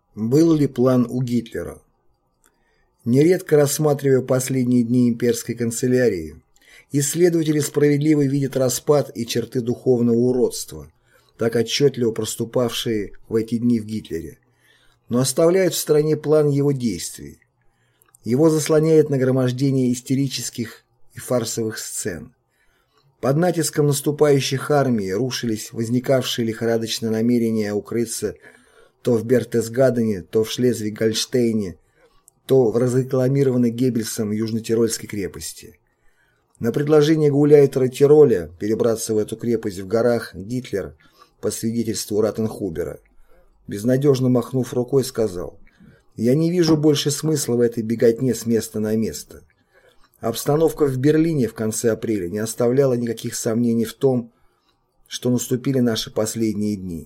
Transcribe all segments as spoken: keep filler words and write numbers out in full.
Был ли план у Гитлера? Нередко рассматривая последние дни имперской канцелярии, исследователи справедливо видят распад и черты духовного уродства, так отчетливо проступавшие в эти дни в Гитлере, но оставляют в стороне план его действий. Его заслоняет нагромождение истерических и фарсовых сцен. Под натиском наступающих армий рушились возникавшие лихорадочно намерения укрыться то в Бертесгадене, то в Шлезвиг-Гольштейне, то в разрекламированной Геббельсом Южно-Тирольской крепости. На предложение гауляйтера Тироля перебраться в эту крепость в горах Гитлер, по свидетельству Раттенхубера, безнадежно махнув рукой, сказал: «Я не вижу больше смысла в этой беготне с места на место». Обстановка в Берлине в конце апреля не оставляла никаких сомнений в том, что наступили наши последние дни.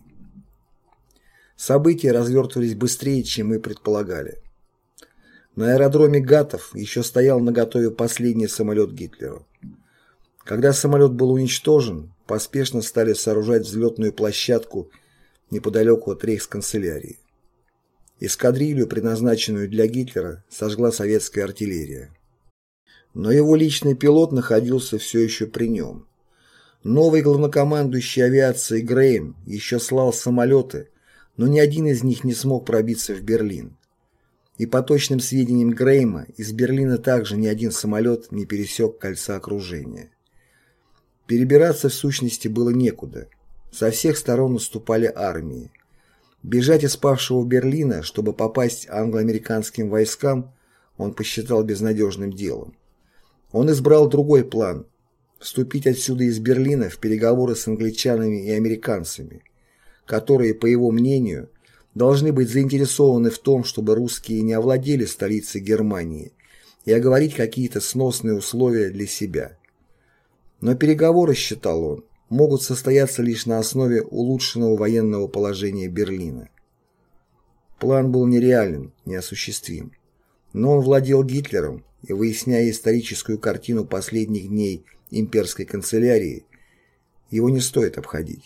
События развертывались быстрее, чем мы предполагали. На аэродроме Гатов еще стоял наготове последний самолет Гитлера. Когда самолет был уничтожен, поспешно стали сооружать взлетную площадку неподалеку от рейхсканцелярии. Эскадрилью, предназначенную для Гитлера, сожгла советская артиллерия. Но его личный пилот находился все еще при нем. Новый главнокомандующий авиацией Грейм еще слал самолеты, но ни один из них не смог пробиться в Берлин. И по точным сведениям Грейма, из Берлина также ни один самолет не пересек кольца окружения. Перебираться в сущности было некуда. Со всех сторон наступали армии. Бежать из павшего Берлина, чтобы попасть англо-американским войскам, он посчитал безнадежным делом. Он избрал другой план – вступить отсюда из Берлина в переговоры с англичанами и американцами, которые, по его мнению, должны быть заинтересованы в том, чтобы русские не овладели столицей Германии и оговорить какие-то сносные условия для себя. Но переговоры, считал он, могут состояться лишь на основе улучшенного военного положения Берлина. План был нереален, неосуществим, но он владел Гитлером, и, выясняя историческую картину последних дней имперской канцелярии, его не стоит обходить.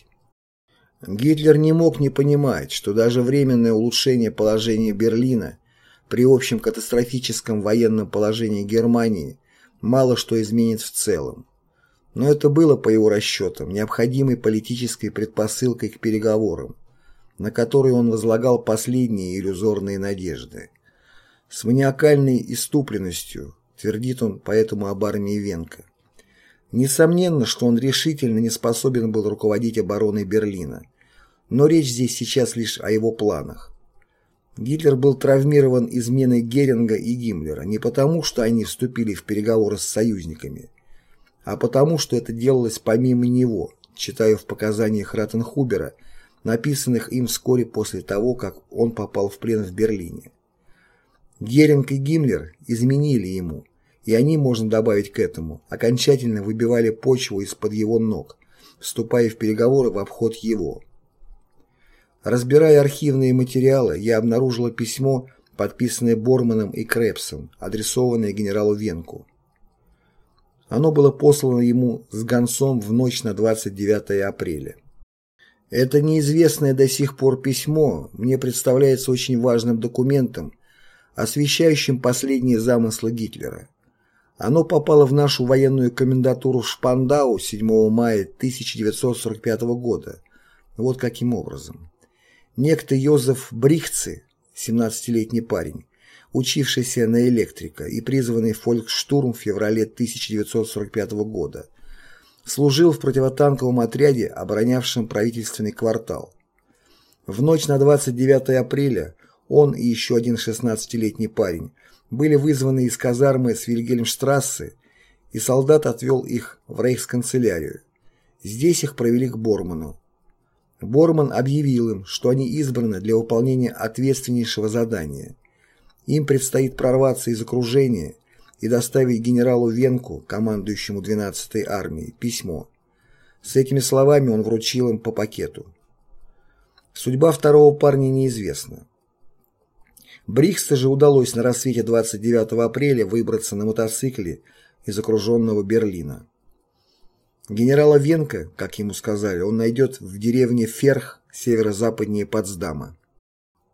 Гитлер не мог не понимать, что даже временное улучшение положения Берлина при общем катастрофическом военном положении Германии мало что изменит в целом. Но это было, по его расчетам, необходимой политической предпосылкой к переговорам, на которые он возлагал последние иллюзорные надежды. С маниакальной иступленностью твердит он поэтому об армии Венка. Несомненно, что он решительно не способен был руководить обороной Берлина, но речь здесь сейчас лишь о его планах. Гитлер был травмирован изменой Геринга и Гиммлера не потому, что они вступили в переговоры с союзниками, а потому, что это делалось помимо него, читаю в показаниях Раттенхубера, написанных им вскоре после того, как он попал в плен в Берлине. Геринг и Гиммлер изменили ему, и они, можно добавить к этому, окончательно выбивали почву из-под его ног, вступая в переговоры в обход его. Разбирая архивные материалы, я обнаружила письмо, подписанное Борманом и Крепсом, адресованное генералу Венку. Оно было послано ему с гонцом в ночь на двадцать девятое апреля. Это неизвестное до сих пор письмо мне представляется очень важным документом, освещающим последние замыслы Гитлера. Оно попало в нашу военную комендатуру в Шпандау седьмого мая тысяча девятьсот сорок пятого года. Вот каким образом. Некто Йозеф Брихтце, семнадцатилетний парень, учившийся на электрика и призванный в фольксштурм в феврале тысяча девятьсот сорок пятого года, служил в противотанковом отряде, оборонявшем правительственный квартал. В ночь на двадцать девятое апреля он и еще один шестнадцатилетний парень были вызваны из казармы с Вильгельмштрассе, и солдат отвел их в рейхсканцелярию. Здесь их провели к Борману. Борман объявил им, что они избраны для выполнения ответственнейшего задания. Им предстоит прорваться из окружения и доставить генералу Венку, командующему двенадцатой армией, письмо. С этими словами он вручил им по пакету. Судьба второго парня неизвестна. Брихтце же удалось на рассвете двадцать девятого апреля выбраться на мотоцикле из окруженного Берлина. Генерала Венка, как ему сказали, он найдет в деревне Ферх, северо-западнее Потсдама.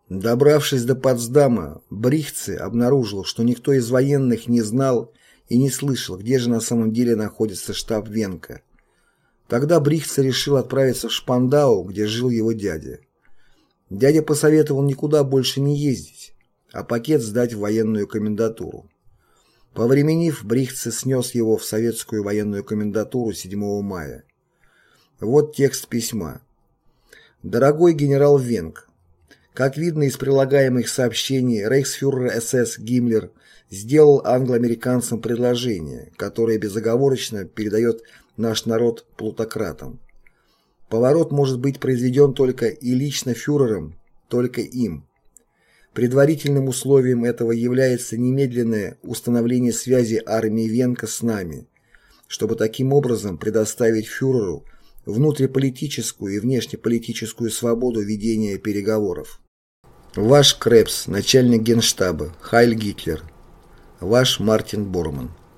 Добравшись до Потсдама, Брихтце обнаружил, что никто из военных не знал и не слышал, где же на самом деле находится штаб Венка. Тогда Брихтце решил отправиться в Шпандау, где жил его дядя. Дядя посоветовал никуда больше не ездить, а пакет сдать в военную комендатуру. Повременив, Брихтце снес его в советскую военную комендатуру седьмого мая. Вот текст письма. «Дорогой генерал Венк, как видно из прилагаемых сообщений, рейхсфюрер СС Гиммлер сделал англо-американцам предложение, которое безоговорочно передает наш народ плутократам. Поворот может быть произведен только и лично фюрером, только им. Предварительным условием этого является немедленное установление связи армии Венка с нами, чтобы таким образом предоставить фюреру внутриполитическую и внешнеполитическую свободу ведения переговоров. Ваш Кребс, начальник Генштаба, Хайль Гитлер. Ваш Мартин Борман.